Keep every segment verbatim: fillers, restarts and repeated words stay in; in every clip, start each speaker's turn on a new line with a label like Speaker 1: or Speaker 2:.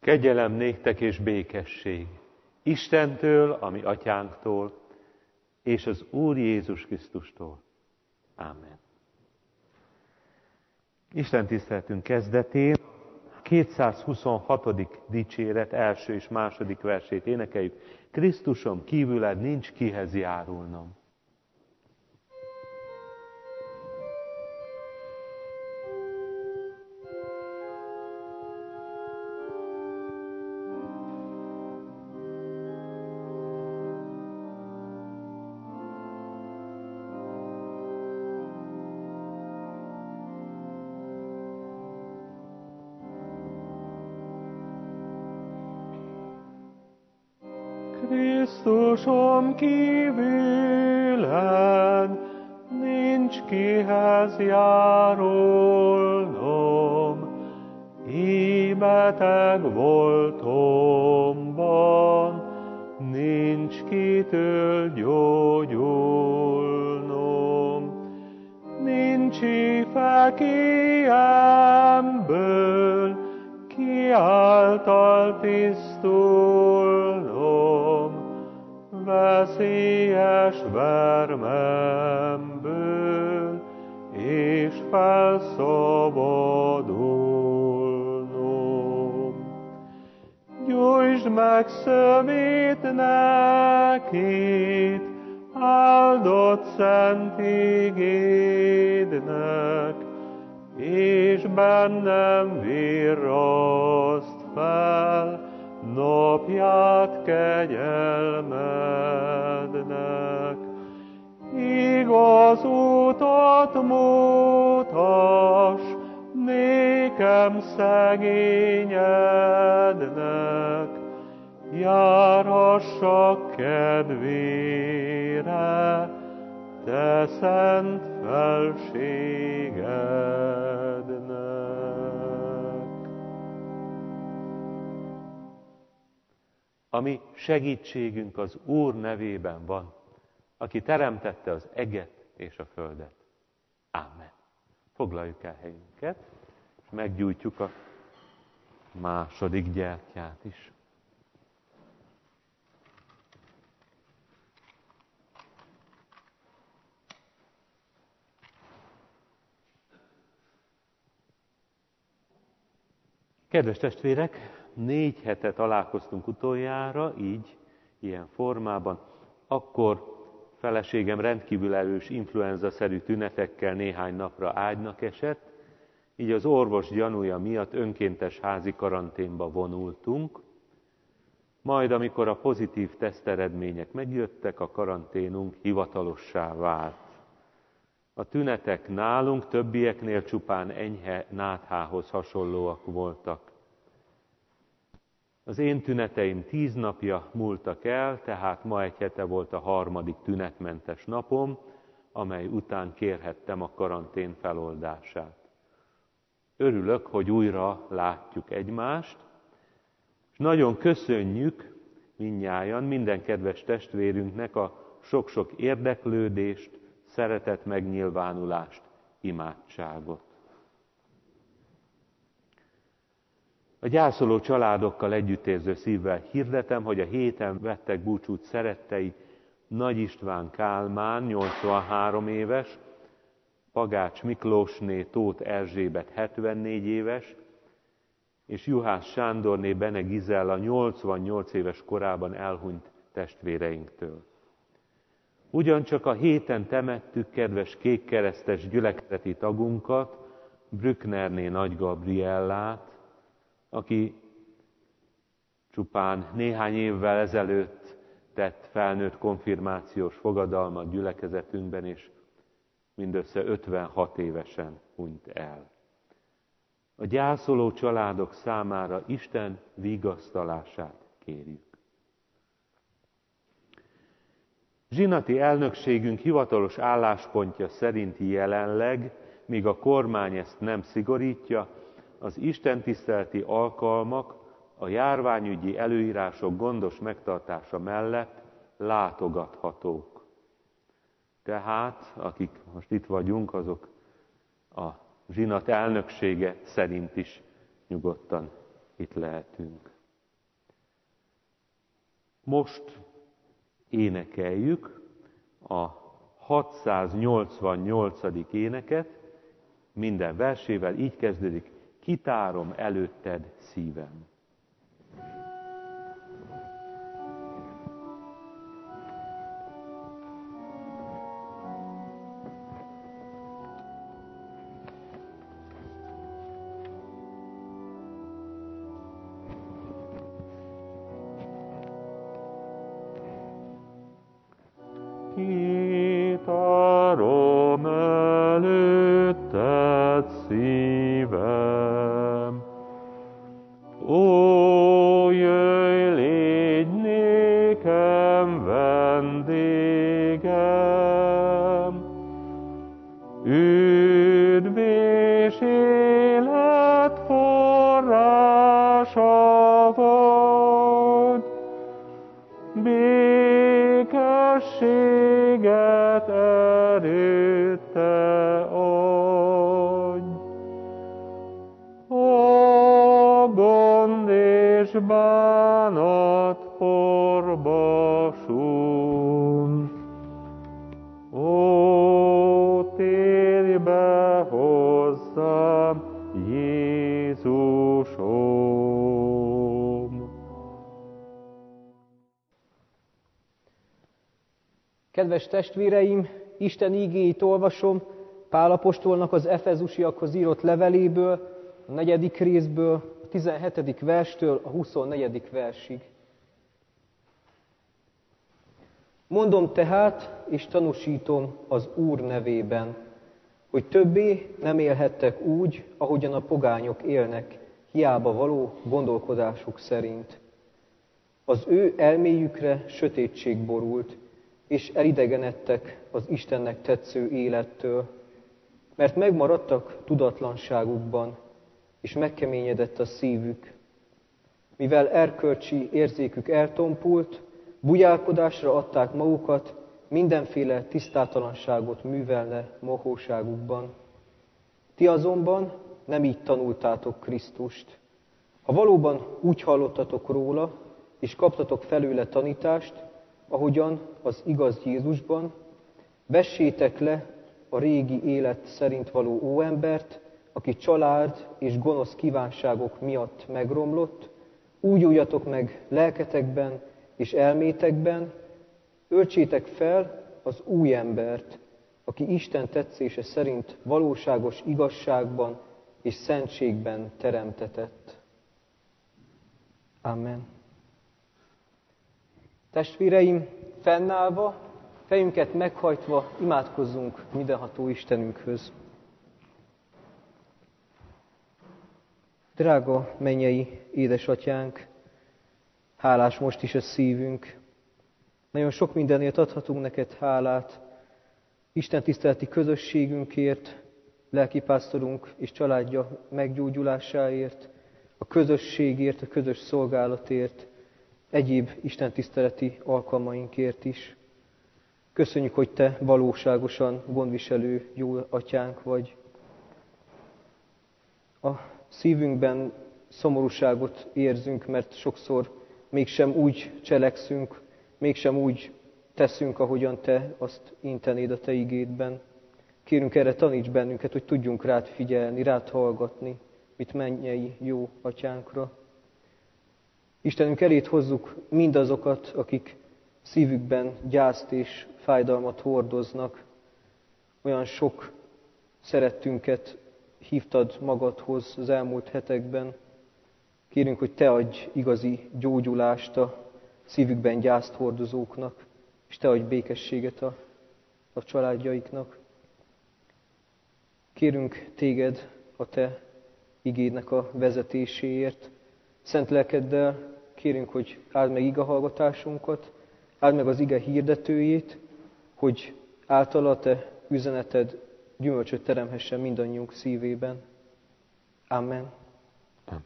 Speaker 1: Kegyelem néktek és békesség Istentől, a mi atyánktól, és az Úr Jézus Krisztustól. Ámen. Isten tiszteletünk kezdetén kétszázhuszonhatodik dicséret első és második versét énekeljük. Krisztusom kívüled nincs kihez járulnom.
Speaker 2: Krisztusom kívüled nincs kihez járulnom, így beteg voltomban nincs kitől gyógyulnom. Nincs fekélyemből ki által tisztulnom, veszélyes vermemből és felszabadulnom. Gyújtsd meg szövét nekét, áldott szent igédnek, és bennem virraszt fel napját kegyelmednek. Igaz utat mutass nékem szegényednek, járhassak kedvére te szent felségednek.
Speaker 1: A mi segítségünk az Úr nevében van, aki teremtette az eget és a földet. Ámen. Foglaljuk el helyünket, és meggyújtjuk a második gyertyát is. Kedves testvérek, négy hete találkoztunk utoljára, így, ilyen formában. Akkor feleségem rendkívül erős influenza-szerű tünetekkel néhány napra ágynak esett, így az orvos gyanúja miatt önkéntes házi karanténba vonultunk. Majd, amikor a pozitív teszteredmények megjöttek, a karanténunk hivatalossá vált. A tünetek nálunk többieknél csupán enyhe náthához hasonlóak voltak. Az én tüneteim tíz napja múltak el, tehát ma egy hete volt a harmadik tünetmentes napom, amely után kérhettem a karantén feloldását. Örülök, hogy újra látjuk egymást, és nagyon köszönjük mindnyájan, minden kedves testvérünknek a sok-sok érdeklődést, szeretet megnyilvánulást, imádságot. A gyászoló családokkal együttérző szívvel hirdetem, hogy a héten vettek búcsút szerettei Nagy István Kálmán, nyolcvanhárom éves, Pagács Miklósné Tóth Erzsébet, hetvennégy éves, és Juhász Sándorné Bene Gizella, nyolcvannyolc éves korában elhunyt testvéreinktől. Ugyancsak a héten temettük kedves kékkeresztes gyülekezeti tagunkat, Brücknerné Nagy Gabriellát, aki csupán néhány évvel ezelőtt tett felnőtt konfirmációs fogadalmat gyülekezetünkben, és mindössze ötvenhat évesen hunyt el. A gyászoló családok számára Isten vigasztalását kérjük. Zsinati elnökségünk hivatalos álláspontja szerint jelenleg, míg a kormány ezt nem szigorítja, az istentiszteleti alkalmak a járványügyi előírások gondos megtartása mellett látogathatók. Tehát, akik most itt vagyunk, azok a zsinat elnöksége szerint is nyugodtan itt lehetünk. Most énekeljük a hatszáznyolcvannyolcadik éneket, minden versével így kezdődik: kitárom előtted szívem.
Speaker 2: Kitárom előtted szívem, ó, jöjj, légy nékem vendégem, üdv és élet forrása vagy, békességet erőt te adj. A gond és bánat porba súns, ó, térj be hozzám, Jézusom!
Speaker 3: Kedves testvéreim, Isten ígéit olvasom Pál apostolnak az efezusiakhoz írott leveléből, a negyedik részből, a tizenhetedik verstől a huszonnegyedik versig. Mondom tehát, és tanúsítom az Úr nevében, hogy többé nem élhettek úgy, ahogyan a pogányok élnek, hiába való gondolkodásuk szerint. Az ő elméjükre sötétség borult, és elidegenedtek az Istennek tetsző élettől, mert megmaradtak tudatlanságukban, és megkeményedett a szívük. Mivel erkölcsi érzékük eltompult, bujálkodásra adták magukat, mindenféle tisztátalanságot művelne mohóságukban. Ti azonban nem így tanultátok Krisztust. Ha valóban úgy hallottatok róla, és kaptatok felőle tanítást, ahogyan az igaz Jézusban, vessétek le a régi élet szerint való óembert, aki család és gonosz kívánságok miatt megromlott, úgy újjatok meg lelketekben és elmétekben, öltsétek fel az új embert, aki Isten tetszése szerint valóságos igazságban és szentségben teremtetett. Amen. Testvéreim, fennállva, fejünket meghajtva imádkozzunk mindenható Istenünkhöz. Drága mennyei édesatyánk, hálás most is a szívünk. Nagyon sok mindenért adhatunk neked hálát, Isten tiszteleti közösségünkért, lelkipásztorunk és családja meggyógyulásáért, a közösségért, a közös szolgálatért, egyéb istentiszteleti alkalmainkért is. Köszönjük, hogy te valóságosan gondviselő jó atyánk vagy. A szívünkben szomorúságot érzünk, mert sokszor mégsem úgy cselekszünk, mégsem úgy teszünk, ahogyan te azt intenéd a te igédben. Kérünk, erre taníts bennünket, hogy tudjunk rád figyelni, rád hallgatni, mit mennyei jó atyánkra. Istenünk, elét hozzuk mindazokat, akik szívükben gyászt és fájdalmat hordoznak. Olyan sok szerettünket hívtad magadhoz az elmúlt hetekben. Kérünk, hogy te adj igazi gyógyulást a szívükben gyászt hordozóknak, és te adj békességet a, a családjaiknak. Kérünk téged a te igédnek a vezetéséért. Szent lelkeddel kérünk, hogy áld meg igehallgatásunkat, áld meg az ige hirdetőjét, hogy általa a te üzeneted gyümölcsöt teremhessen mindannyiunk szívében. Amen.
Speaker 1: Amen.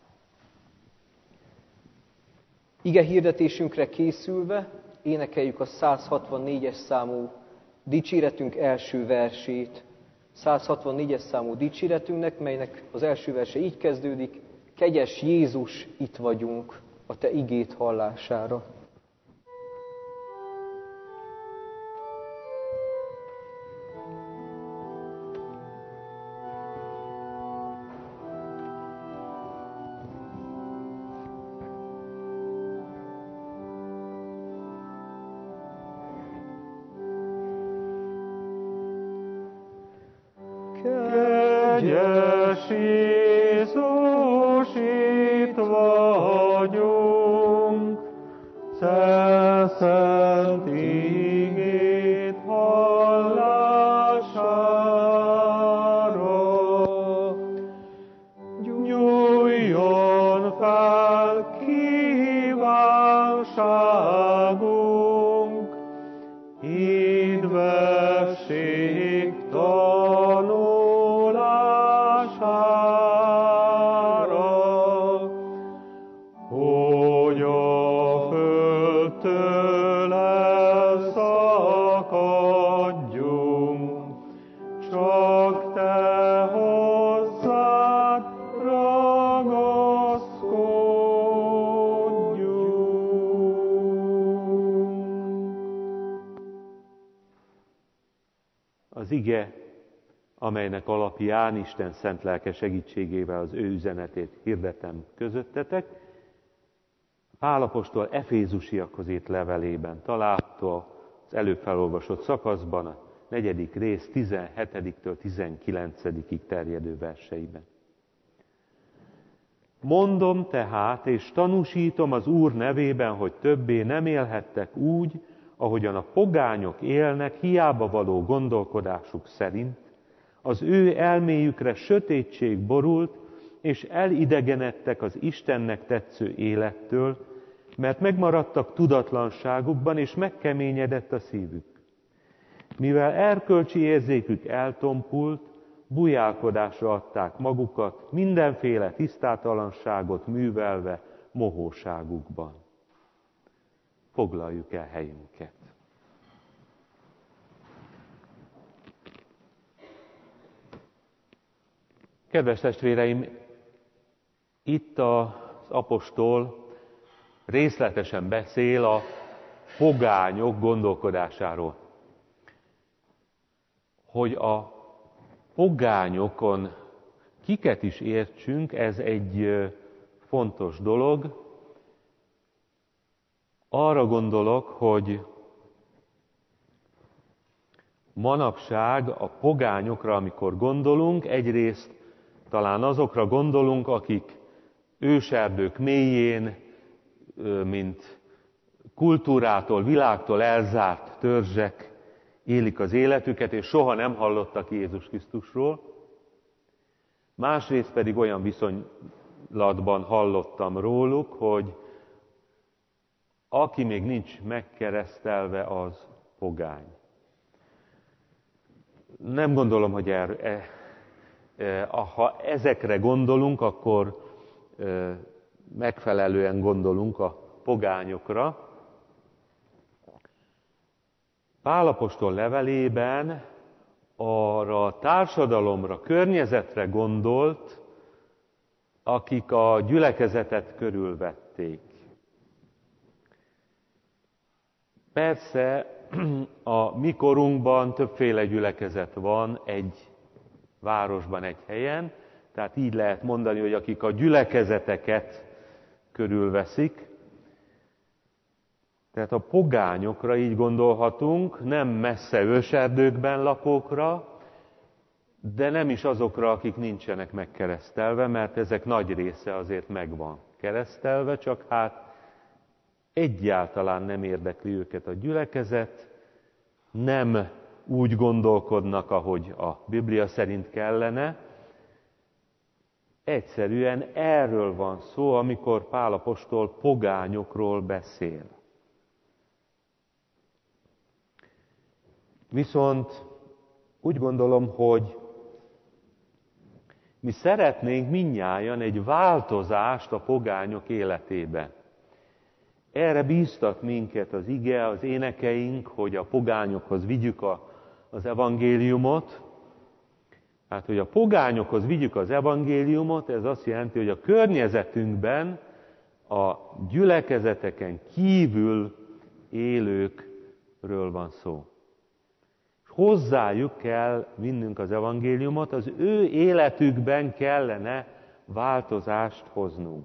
Speaker 3: Ige hirdetésünkre készülve énekeljük a száz hatvannégyes számú dicséretünk első versét. száz hatvannégyes számú dicséretünknek, melynek az első verse így kezdődik: Kegyes Jézus, itt vagyunk a te igét hallására.
Speaker 2: Kegyes Jézus, itt vagyunk, Te szent igéd hallására. Nyújjon fel kívánságunk, hídvesség tanulására, hogy a földtől elszakadjunk, csak Te hozzád ragaszkodjunk.
Speaker 1: Az ige, amelynek alapján Isten szent lelke segítségével az ő üzenetét hirdetem közöttetek, Pál apostol Efézusiakhoz írt levelében található az előbb felolvasott szakaszban, a negyedik rész tizenhetediktől tizenkilencedikig terjedő verseiben. Mondom tehát, és tanúsítom az Úr nevében, hogy többé nem élhettek úgy, ahogyan a pogányok élnek, hiába való gondolkodásuk szerint, az ő elméjükre sötétség borult, és elidegenedtek az Istennek tetsző élettől, mert megmaradtak tudatlanságukban, és megkeményedett a szívük. Mivel erkölcsi érzékük eltompult, bujálkodásra adták magukat, mindenféle tisztátalanságot művelve mohóságukban. Foglaljuk el helyünket. Kedves testvéreim, itt az apostol részletesen beszél a pogányok gondolkodásáról. Hogy a pogányokon kiket is értsünk, ez egy fontos dolog. Arra gondolok, hogy manapság a pogányokra, amikor gondolunk, egyrészt talán azokra gondolunk, akik őserdők mélyén, mint kultúrától, világtól elzárt törzsek élik az életüket, és soha nem hallottak Jézus Krisztusról. Másrészt pedig olyan viszonylatban hallottam róluk, hogy aki még nincs megkeresztelve, az pogány. Nem gondolom, hogy er, e, e, ha ezekre gondolunk, akkor e, megfelelően gondolunk a pogányokra. Pál apostol levelében arra a társadalomra, környezetre gondolt, akik a gyülekezetet körülvették. Persze a mi korunkban többféle gyülekezet van egy városban, egy helyen, tehát így lehet mondani, hogy akik a gyülekezeteket körülveszik. Tehát a pogányokra így gondolhatunk, nem messze őserdőkben lakókra, de nem is azokra, akik nincsenek megkeresztelve, mert ezek nagy része azért meg van keresztelve, csak hát egyáltalán nem érdekli őket a gyülekezet, nem úgy gondolkodnak, ahogy a Biblia szerint kellene. Egyszerűen erről van szó, amikor Pál apostol pogányokról beszél. Viszont úgy gondolom, hogy mi szeretnénk mindnyájan egy változást a pogányok életében. Erre bíztat minket az ige, az énekeink, hogy a pogányokhoz vigyük a, az evangéliumot. Hát, hogy a pogányokhoz vigyük az evangéliumot, ez azt jelenti, hogy a környezetünkben a gyülekezeteken kívül élőkről van szó. Hozzájuk kell vinnünk az evangéliumot, az ő életükben kellene változást hoznunk.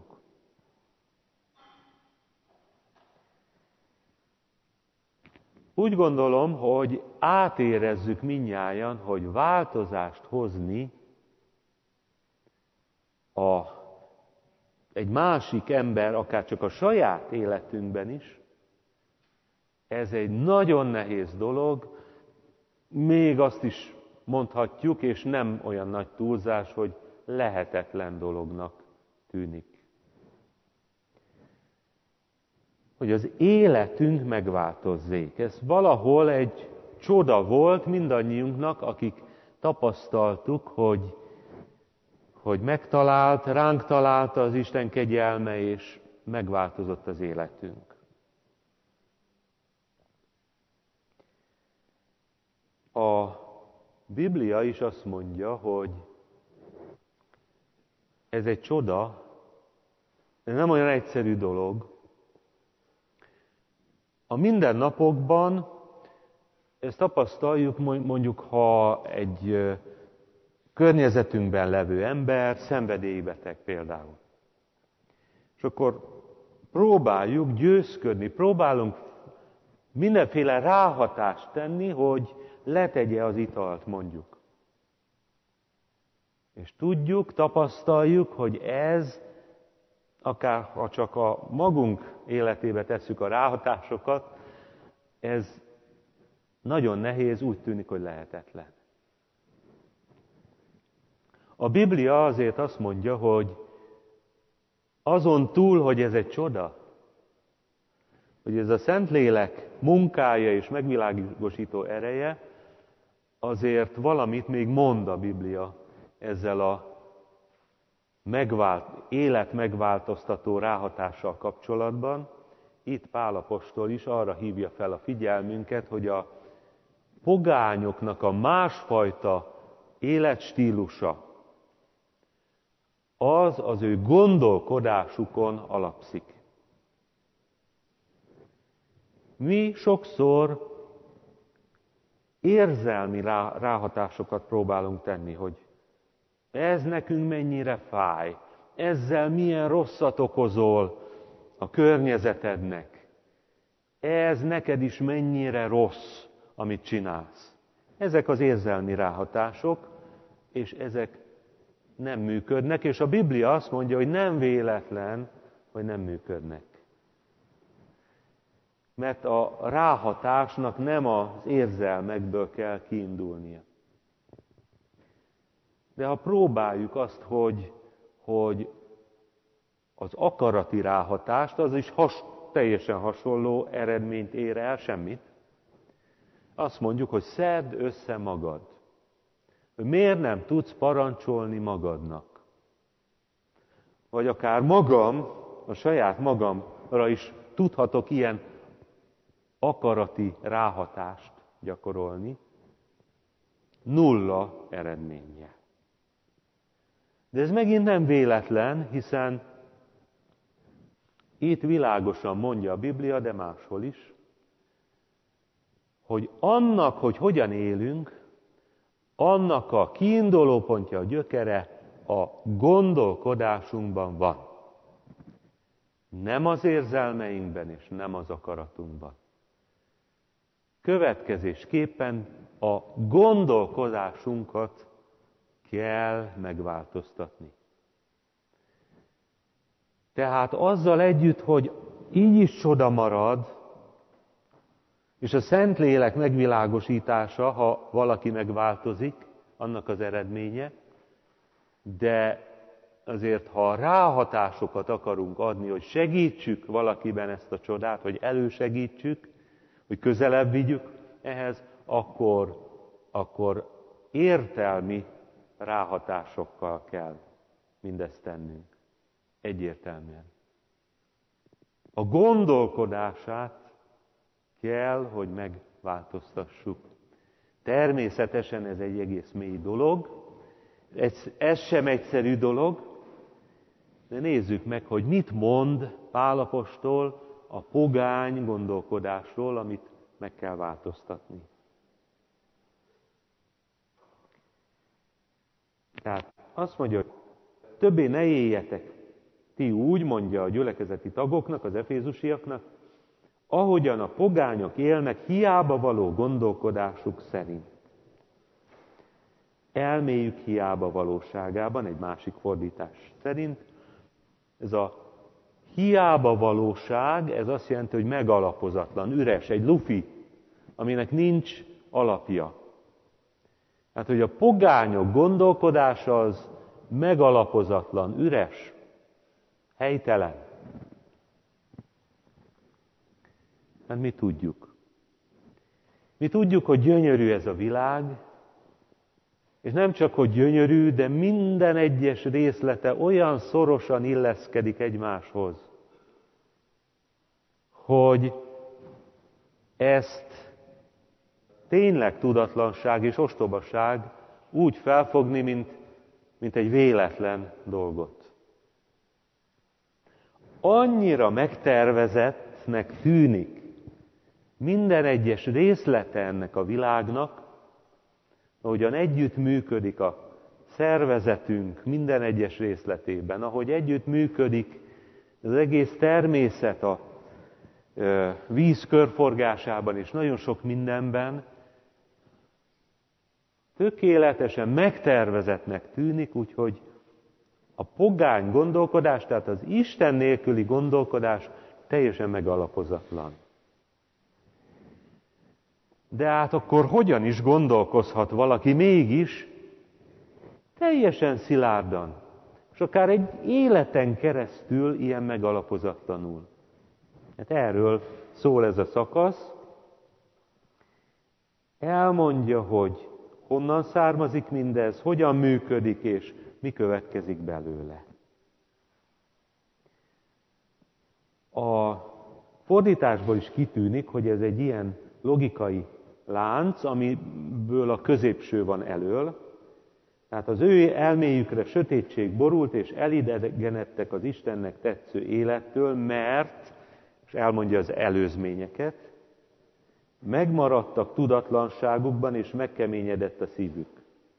Speaker 1: Úgy gondolom, hogy átérezzük mindnyájan, hogy változást hozni a, egy másik ember, akár csak a saját életünkben is, ez egy nagyon nehéz dolog, még azt is mondhatjuk, és nem olyan nagy túlzás, hogy lehetetlen dolognak tűnik. Hogy az életünk megváltozzék. Ez valahol egy csoda volt mindannyiunknak, akik tapasztaltuk, hogy, hogy megtalált, ránk találta az Isten kegyelme, és megváltozott az életünk. A Biblia is azt mondja, hogy ez egy csoda, ez nem olyan egyszerű dolog. A mindennapokban ezt tapasztaljuk, mondjuk, ha egy környezetünkben levő ember szenvedélybeteg például. És akkor próbáljuk győzködni, próbálunk mindenféle ráhatást tenni, hogy letegye az italt, mondjuk. És tudjuk, tapasztaljuk, hogy ez, akár ha csak a magunk életébe tesszük a ráhatásokat, ez nagyon nehéz, úgy tűnik, hogy lehetetlen. A Biblia azért azt mondja, hogy azon túl, hogy ez egy csoda, hogy ez a Szentlélek munkája és megvilágosító ereje, azért valamit még mond a Biblia ezzel a megvált, élet megváltoztató ráhatással kapcsolatban. Itt Pál apostol is arra hívja fel a figyelmünket, hogy a pogányoknak a másfajta életstílusa az az ő gondolkodásukon alapszik. Mi sokszor érzelmi rá, ráhatásokat próbálunk tenni, hogy ez nekünk mennyire fáj, ezzel milyen rosszat okozol a környezetednek, ez neked is mennyire rossz, amit csinálsz. Ezek az érzelmi ráhatások, és ezek nem működnek, és a Biblia azt mondja, hogy nem véletlen, hogy nem működnek. Mert a ráhatásnak nem az érzelmekből kell kiindulnia. De ha próbáljuk azt, hogy, hogy az akarati ráhatást, az is has, teljesen hasonló eredményt ér el, semmit. Azt mondjuk, hogy szedd össze magad. Hogy miért nem tudsz parancsolni magadnak? Vagy akár magam, a saját magamra is tudhatok ilyen akarati ráhatást gyakorolni, nulla eredménnyel. De ez megint nem véletlen, hiszen itt világosan mondja a Biblia, de máshol is, hogy annak, hogy hogyan élünk, annak a kiinduló pontja, a gyökere a gondolkodásunkban van. Nem az érzelmeinkben, és nem az akaratunkban. Következésképpen a gondolkodásunkat kell megváltoztatni. Tehát azzal együtt, hogy így is csoda marad, és a Szentlélek megvilágosítása, ha valaki megváltozik, annak az eredménye, de azért, ha ráhatásokat akarunk adni, hogy segítsük valakiben ezt a csodát, hogy elősegítsük, hogy közelebb vigyük ehhez, akkor, akkor értelmi ráhatásokkal kell mindezt tennünk. Egyértelműen. A gondolkodását kell, hogy megváltoztassuk. Természetesen ez egy egész mély dolog, ez, ez sem egyszerű dolog, de nézzük meg, hogy mit mond Pál apostol a pogány gondolkodásról, amit meg kell változtatni. Tehát azt mondja, hogy többé ne éljetek ti úgy, mondja a gyülekezeti tagoknak, az efézusiaknak, ahogyan a pogányok élnek hiába való gondolkodásuk szerint. elméjük hiába valóságában, egy másik fordítás szerint. Ez a hiába valóság, ez azt jelenti, hogy megalapozatlan, üres, egy lufi, aminek nincs alapja. Hát, hogy a pogányok gondolkodása az megalapozatlan, üres, helytelen. Hát mi tudjuk. Mi tudjuk, hogy gyönyörű ez a világ, és nem csak, hogy gyönyörű, de minden egyes részlete olyan szorosan illeszkedik egymáshoz, hogy ezt tényleg tudatlanság és ostobaság úgy felfogni, mint, mint egy véletlen dolgot. Annyira megtervezettnek tűnik minden egyes részlete ennek a világnak, ahogyan együtt működik a szervezetünk minden egyes részletében, ahogy együtt működik az egész természet a víz körforgásában és nagyon sok mindenben, tökéletesen megtervezettnek tűnik, úgyhogy a pogány gondolkodás, tehát az Isten nélküli gondolkodás teljesen megalapozatlan. De hát akkor hogyan is gondolkozhat valaki mégis teljesen szilárdan, és akár egy életen keresztül ilyen megalapozatlanul? Hát erről szól ez a szakasz. Elmondja, hogy honnan származik mindez, hogyan működik, és mi következik belőle. A fordításból is kitűnik, hogy ez egy ilyen logikai lánc, amiből a középső van elől. Tehát az ő elméjükre sötétség borult, és elidegenedtek az Istennek tetsző élettől, mert, és elmondja az előzményeket, megmaradtak tudatlanságukban, és megkeményedett a szívük.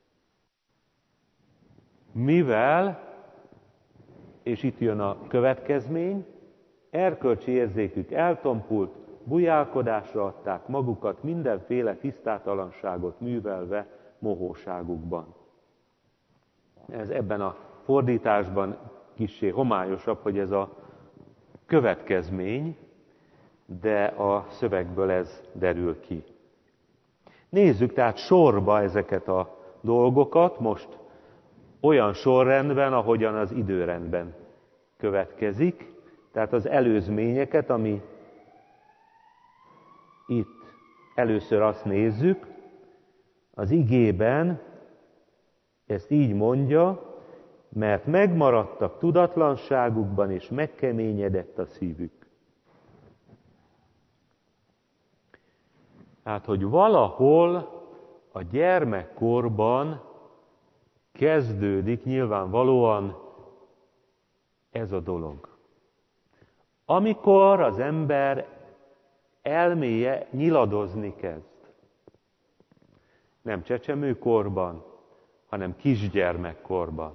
Speaker 1: Mivel, és itt jön a következmény, erkölcsi érzékük eltompult, bujálkodásra adták magukat, mindenféle tisztátalanságot művelve mohóságukban. Ez ebben a fordításban kissé homályosabb, hogy ez a következmény, de a szövegből ez derül ki. Nézzük tehát sorba ezeket a dolgokat, most olyan sorrendben, ahogyan az időrendben következik, tehát az előzményeket, ami itt először azt nézzük, az igében ezt így mondja, mert megmaradtak tudatlanságukban, és megkeményedett a szívük. Tehát, hogy valahol a gyermekkorban kezdődik nyilvánvalóan ez a dolog. Amikor az ember elméje nyiladozni kezd. Nem csecsemőkorban, hanem kisgyermekkorban.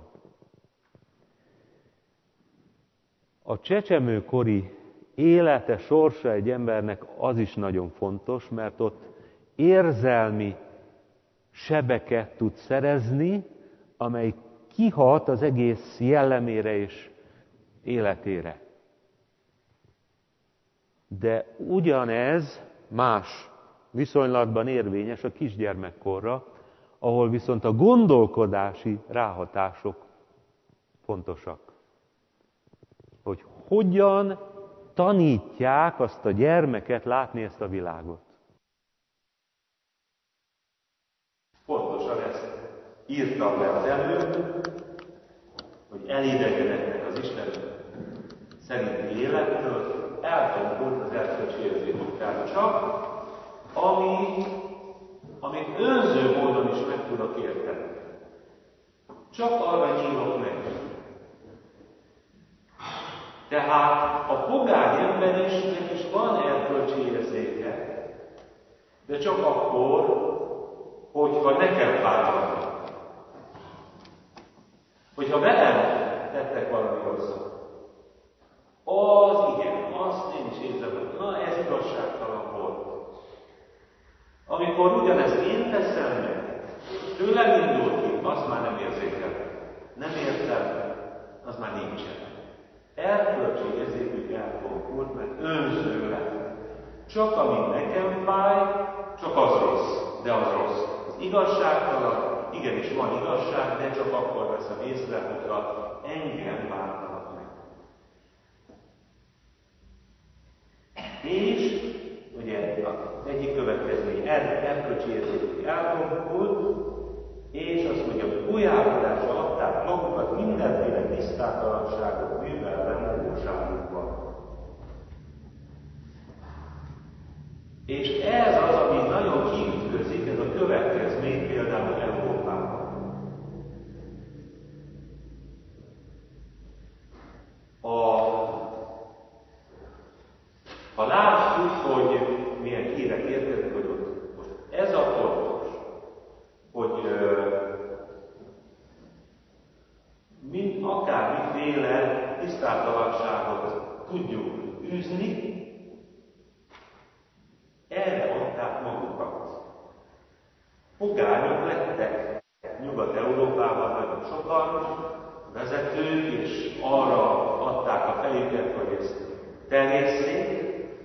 Speaker 1: A csecsemőkori élete, sorsa egy embernek az is nagyon fontos, mert ott érzelmi sebeket tud szerezni, amely kihat az egész jellemére és életére. De ugyanez más viszonylatban érvényes a kisgyermekkorra, ahol viszont a gondolkodási ráhatások fontosak. Hogy hogyan tanítják azt a gyermeket látni ezt a világot. Pontosan ezt írtam le az előbb, hogy elidegenednek az Isten szerinti élettől, eltompult az erkölcsi érzékük. Tehát csak, ami, amit önző módon is meg tudok érteni. Csak arra nyílok meg. Tehát a pogány ember is, is van erkölcsi érzéke, de csak akkor, hogyha nekem vállalni. Hogyha velem tettek valami rosszat. Az igen, azt én is érzem, hogy na ez igazságtalan volt. Amikor ugyanezt én teszem meg, tőlem indul ki, azt már nem érzékel. Nem értem, az már nincsen. Erkölcsi érzékük elfogult, mert önző lett. Csak ami nekem fáj, csak az rossz, de az rossz. Az igazságtalan, igenis van igazság, de csak akkor veszem észre, hogyha engem bántanak meg. És, ugye, az egyik következmény, erkölcsi érzékük elfogult, és azt mondja, gulyálkodásra adták magukat mindenféle tisztátalanságot művelve valóságukban. És ez az, ami nagyon kiütközik, ez a következmény például Európában. A, ha látjuk, hogy milyen hírek érkeznek, hogy ott most ez a fontos, hogy mind akármiféle tisztátalanságot tudjuk űzni, erre adták magukat. Pogányok lettek Nyugat-Európában nagyon sokan, vezetők, és arra adták a fejüket, hogy ezt terjesszék.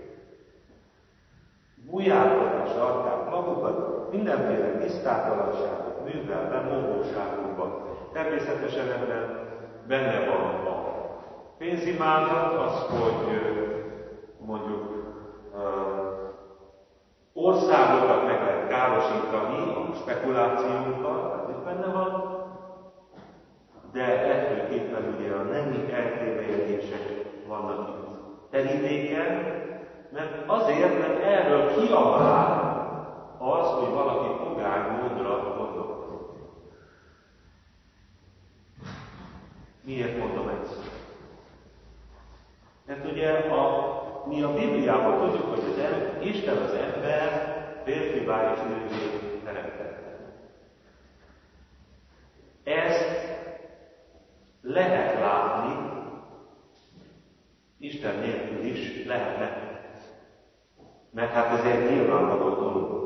Speaker 1: Gulyálkodásra adták magukat, mindenféle tisztátalanságot művelve mohóságukban. Természetesen ebben benne van a pénzimádat, az, hogy mondjuk országokat meg lehet károsítani a spekulációkkal, ez benne van, de ettől ugye a nemi eltévelyedések vannak itt terítéken, mert azért, mert erről kiabál az, hogy valaki pogány módra gondolkodik. Miért mondom ezt? Mert ugye a, mi a Bibliában tudjuk, hogy az em, Isten az ember férfivá és nővé teremtette. Ezt lehet látni, Isten nélkül is lehetne. Mert hát ez egy nyilvánvaló dolog.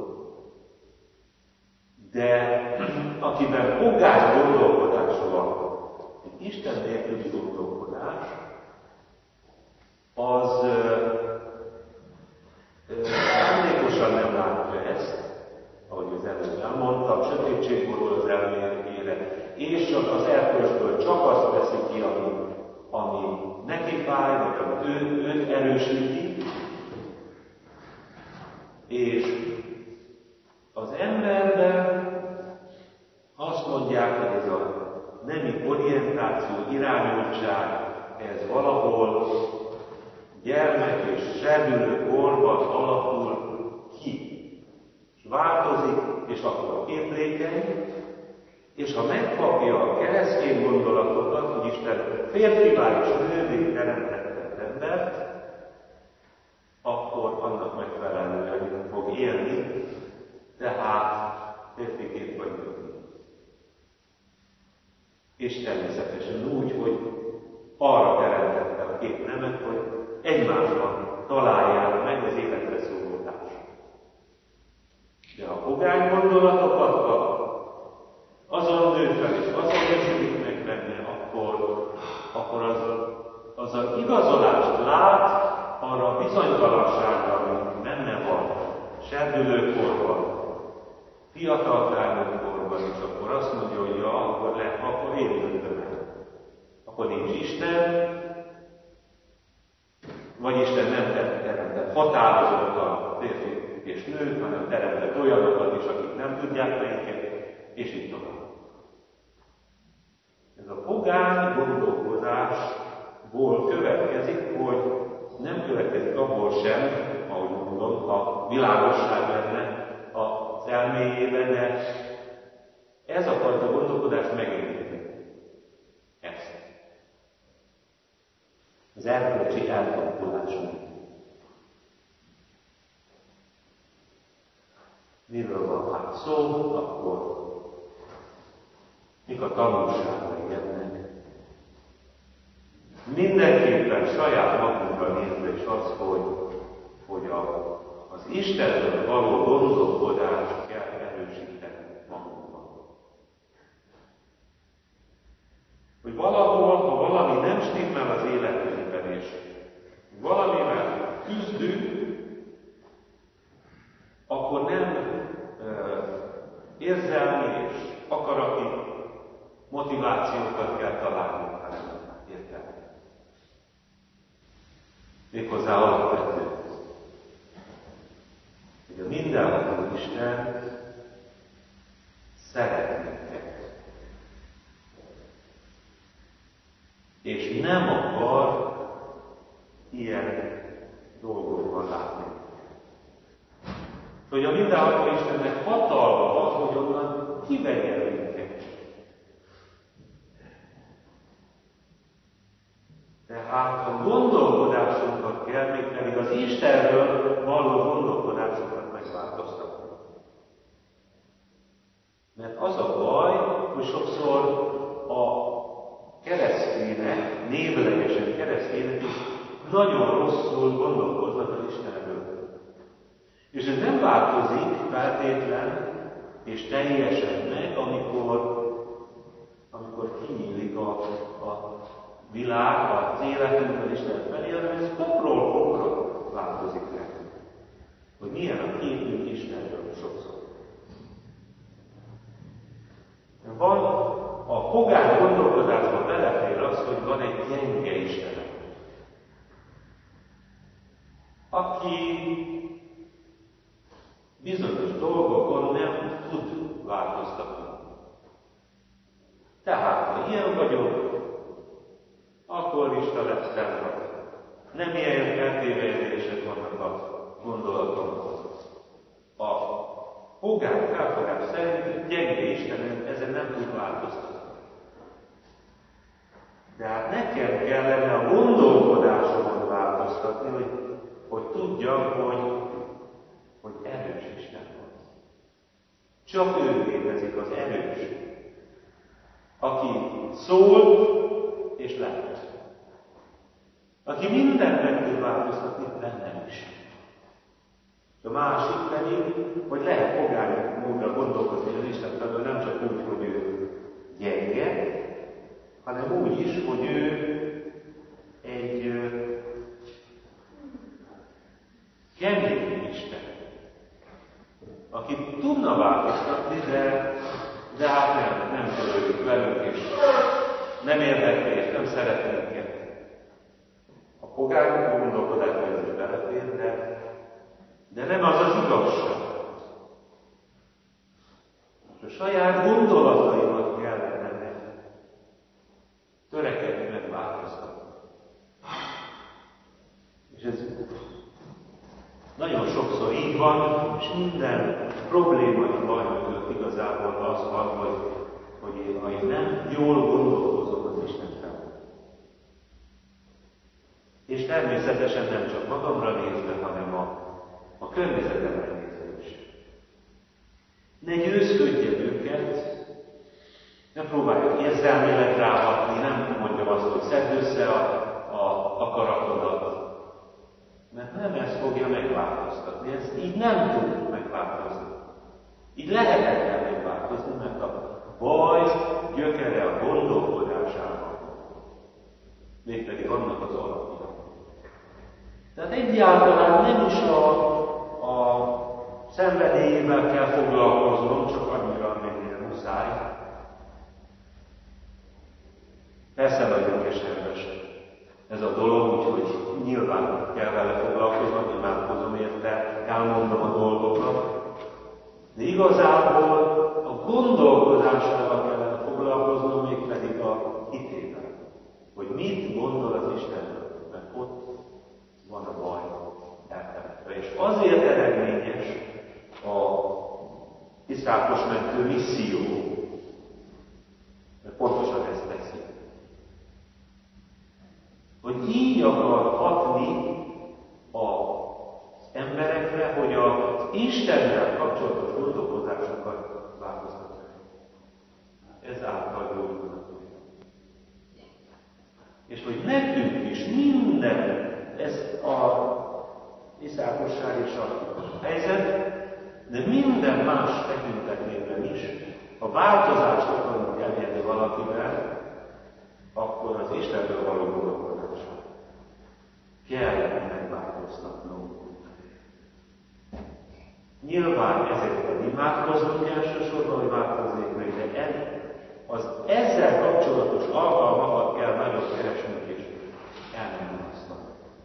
Speaker 1: De akiben pogány gondolkodás van, egy Isten nélküli gondolkodás, az szándékosan nem látja ezt, ahogy az előbb elmondtam, sötétség borul az elméletére, és csak az erkölcsből csak azt veszi ki, ami, ami neki fáj, vagy ami ő, őt erősíti, és az emberben azt mondják, hogy ez a nemi orientáció, irányultság, ez valahol gyermek és serdülő korban alakul ki. És változik, és akkor képlékeny, és ha megkapja a keresztény gondolatokat, hogy Isten férfivá és nővé teremtett embert, akkor annak megfelelően fog élni, tehát férfiként vagy nőként. És természetesen úgy, hogy arra teremtette a két nemet, hogy egymásban találják meg az életre szóló társat. De a pogány gondolatokat kap, azon nő fel, és azon esik meg benne, akkor, akkor az, az az igazolást lát arra a bizonytalanságra, ami benne van, serdülőkorban, fiatal felnőttkorban, és akkor azt mondja, hogy ja, akkor, le, akkor én döntöm el. Akkor nincs Isten, vagy Isten nem teremtett határozottan férfi és nőt, hanem teremtett olyanokat is, akik nem tudják melyiket, és így tovább. Ez a pogány gondolkozásból következik, hogy nem következik abból sem, ahogy mondom, a világosság lenne az elméjében, de ez a fajta gondolkodás megengedi ezt. Az erkölcsi elfogulás. Miről van hát szó, akkor mik a tanulságai ennek? Mindenképpen saját magunkra nézve is az, hogy, hogy a, az Istenről való gondolkodást kell erősíteni magunkban. küzdünk, akkor nem ö, érzelmi és akarati motivációkat kell találnunk, hanem értelmi. Méghozzá alapvető, hogy a mindenható Isten szeret minket, és nem akar ilyen dolgokban látni. Hogy a mindenható Istennek hatalma van, hogy onnan kivegye minket. Tehát a gondolkodásunkat kell, még pedig az Istenről való gondolkodásunkat megváltoztatni. Mert az a baj, hogy sokszor a keresztények, névlegesen keresztények is nagyon rosszul gondolkoznak az Istenről. És ez nem változik feltétlen és teljesen meg, amikor, amikor kinyílik a, a világ, az életünk az Isten felé, hanem ez fokról fokra változik nekünk. Hogy milyen a képünk Istenről sokszor. Van a pogány gondolkodásban belefér az, hogy van egy gyenge Istenem, aki bizonyos dolgokon nem tud változtatni. Tehát, ha ilyen vagyok, akkor Isten lesz fennmaradni. Nem ilyen feltételezések vannak a gondolatomhoz. A pogány felfogás szerint gyenge Isten ezen nem tud változtatni. De hát nekem kellene a gondolkodásomon változtatni, hogy, hogy tudjam, hogy, hogy erős Isten van. Csak ő létezik az erős, aki szól és lehet. Aki mindent meg tud változtatni, bennem is. A másik pedig, hogy lehet pogány módra gondolkozni az Isten felől, nem csak úgy, hogy ő gyenge, hanem úgy is, hogy ő egy uh, kemény Isten, aki tudna változtatni, de, de hát nem, nem törődik velünk, és nem érdekli, és nem szeret minket. A pogány gondolkodásban ez is belefér, de, de nem az az igazság. És a saját gondolataimat kellene törekedni megváltoztatni. És ez nagyon sokszor így van, és minden problémai baj mögött igazából az van, hogy, hogy én, ha én nem jól gondolkozom az Isten felé. És természetesen nem csak magamra nézve, hanem a, a környezetemre nézve is. Ne győzködjen őket, ne próbáljuk érzelmileg ráhatni, nem mondjam azt, hogy szedd össze a, a akaratodat. Mert nem ez fogja megváltoztatni, ez így nem tud megváltozni. Így lehetetlen megváltozni, mert a baj gyökere a gondolkodásában. Mégpedig annak az alapja. Tehát egyáltalán nem is a, a szenvedélyével kell foglalkoznom, csak annyira, amennyire muszáj. Persze nagyon keserves ez a dolog, úgyhogy nyilván kell vele foglalkoznom, imádkozom érte, elmondom a dolgokat. De igazából a gondolkodásával kellene foglalkoznom, mégpedig a hitével. Hogy mit gondol az Istenről, mert ott van a baj eltemetve. És azért eredményes a iszákos mentő misszió, mert pontosan ezt teszi. Hogy így akar hatni az emberekre, hogy az Istennel kapcsolatos gondolkodásokat változtatják. Ez által gyógyulnak. És hogy nekünk is minden, ez a iszákosság és a helyzet, de minden más tekintetében is, ha változást akarunk elérni valakivel, akkor az Istenről való gondolkodásra kell megváltoztatnunk. Nyilván ezekben imádkozunk elsősorban, hogy változzék meg, de ez, az ezzel kapcsolatos alkalmakat kell nagyon keresnünk és elmenni.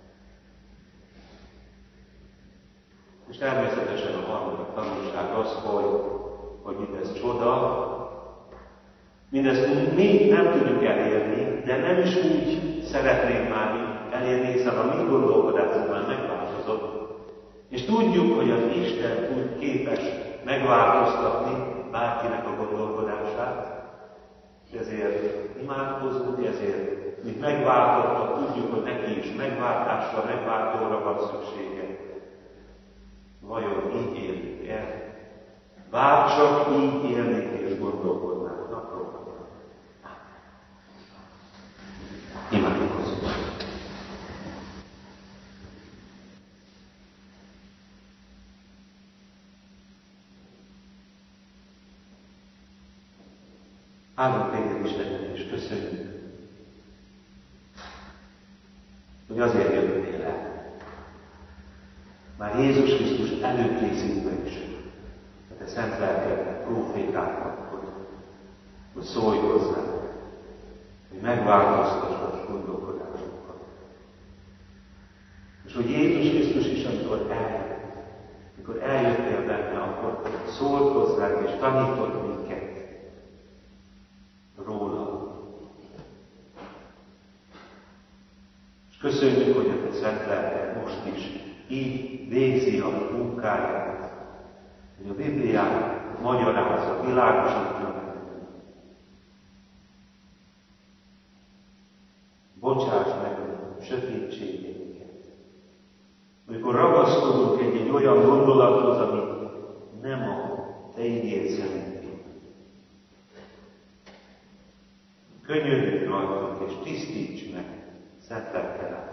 Speaker 1: És természetesen a harmadik tanulság az, hogy, hogy mindez csoda, mindezt mi nem tudjuk elérni, de nem is úgy szeretnénk már elérni, hiszen a mi gondolkodásunk már megváltozott. És tudjuk, hogy az Isten úgy képes megváltoztatni bárkinek a gondolkodását, ezért imádkozunk, ezért mi megváltottak, tudjuk, hogy neki is megváltásra, megváltóra van szüksége. Vajon így élünk el? Bár csak így élnék és gondolkodnánk napról napra. Imádkozzunk. Áldunk téged Istenet, és köszönjük, hogy azért jöttél el. Már Jézus Krisztus előkészítve is, a te szent lelkednek, prófétáknak, hogy, hogy szólj hozzánk, hogy megváltoztass gondolkodásunkat. És hogy Jézus Krisztus is, amikor eljött, amikor eljöttél benne, akkor szólt hozzánk és tanított minket róla. És köszönjük, hogy a te szent lelked most is így végzi a munkáját, hogy a Bibliát magyarázza, világosítja meg. Bocsáss meg a sötétségeinket. Amikor ragaszkodunk egy-egy olyan gondolathoz, ami nem a te igéd szerint. Könyörülj rajtunk és tisztíts meg szent lelkedet.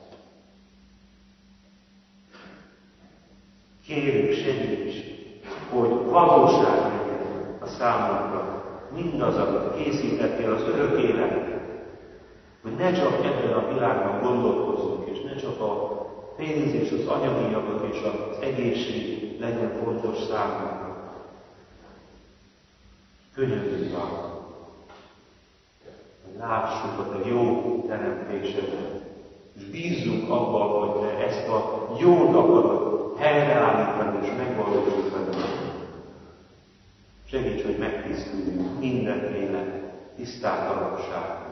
Speaker 1: Kérjük, segíts, hogy valóság legyen a számunkra mindaz, amit készítettél az örök életre, hogy ne csak ebben a világban gondolkozzunk, és ne csak a pénz és az anyagi javak és az egészség legyen fontos számunkra. Könyörülj rajtunk, hogy lássuk a te jó teremtésedet, és bízzunk abban, hogy te ezt a jót akarod helyreállítani és megvalósítani. Segíts, hogy megtisztuljunk mindenféle tisztátalanságban.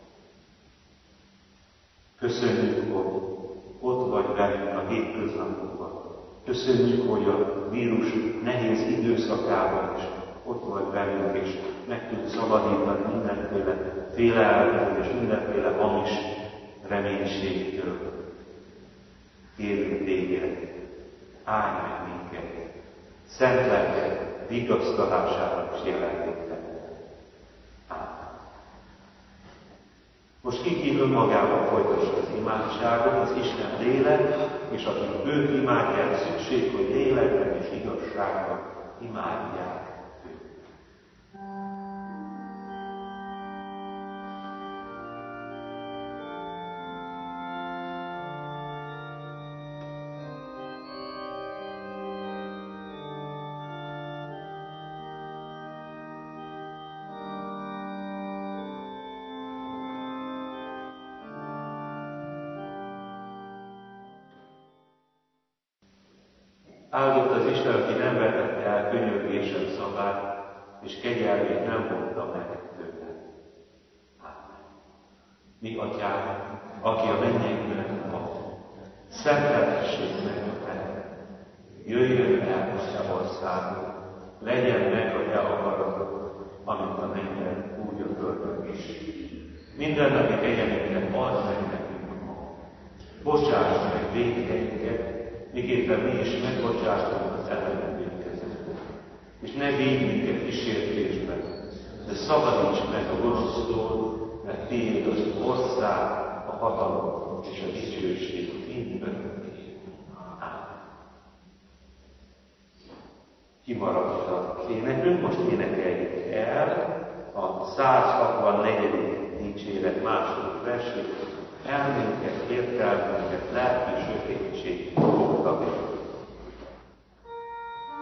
Speaker 1: Köszönjük, hogy ott vagy velünk a hétköznapokban. Köszönjük, hogy a vírus nehéz időszakában is ott vagy velünk, és meg tud szabadítani mindenféle félelmetől és mindenféle hamis reménységtől. Kérünk téged, állj meg minket, szent lelked vigasztalására és jelenlétben. Ámen. Most ki ki önmagában folytassa az imádságot, az Isten lélek, és akik őt imádják, szükség, hogy lélekben és igazságban imádják. Áldott az Isten, aki nem vetette el könyörgésem szavát, és kegyelmét nem vonta meg tőle. Ámen. Mi atyánk, aki a mennyekben van, szenteltessék meg a te. Jöjjön el a te országod, legyen meg a te akaratod, amit a mennyben, úgy a földön is. Minden napi kegyelmünket add meg nekünk ma. Bocsáss meg vétkeinket, miképpen mi is megbocsátunk az ellenünk vétkezőknek. És ne védj minket kísértésbe, de szabadíts meg a gonosztól, mert tiéd az ország, a hatalom és a dicsőség mindörökké. Ámen. Kimaradt a énekünk, most énekeljük el a száz hatvannegyedik dicséret második versét. Elménket, értelmünket, lelki sötétség fogta meg.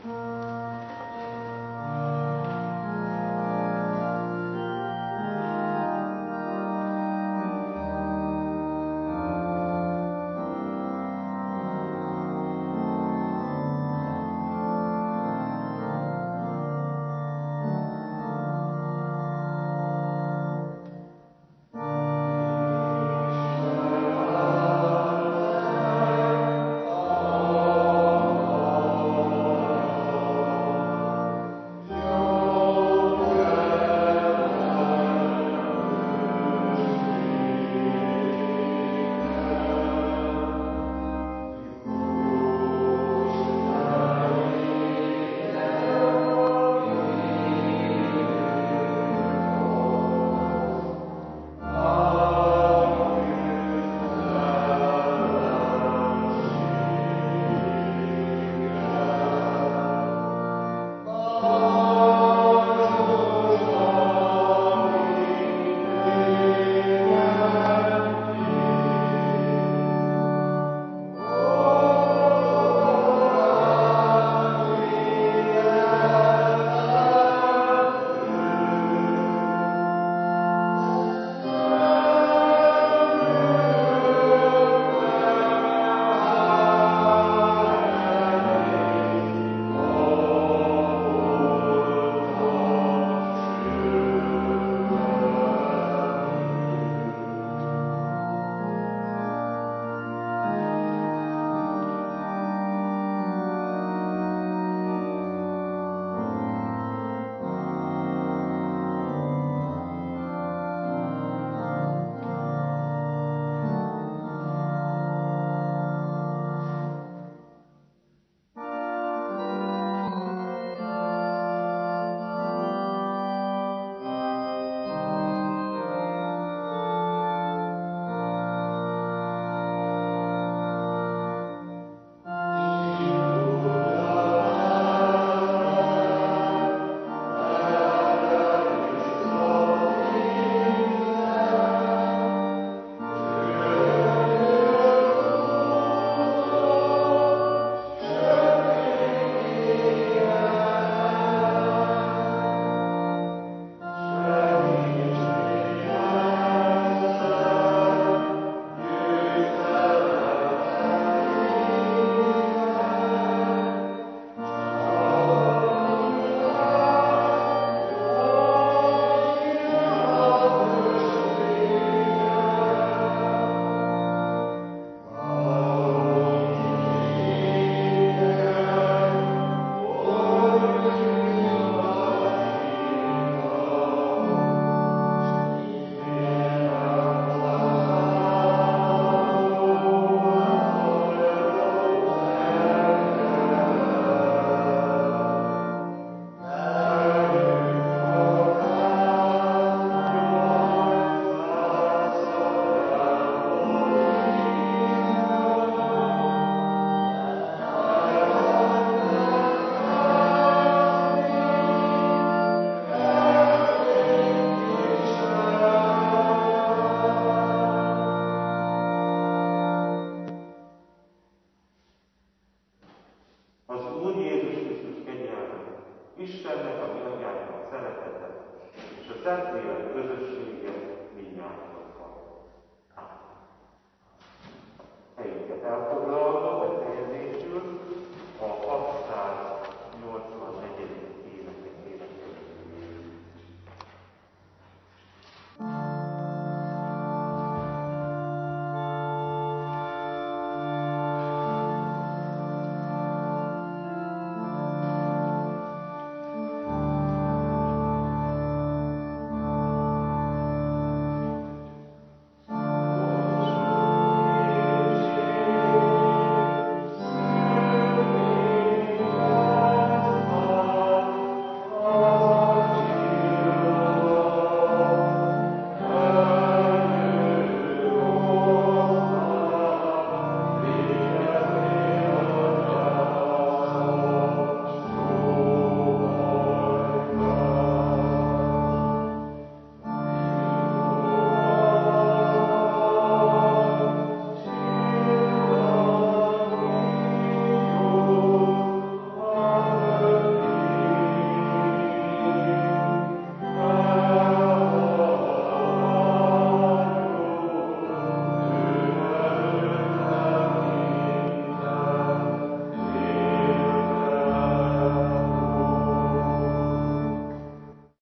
Speaker 4: Istennek a mi atyának a szeretete, és a Szentlélek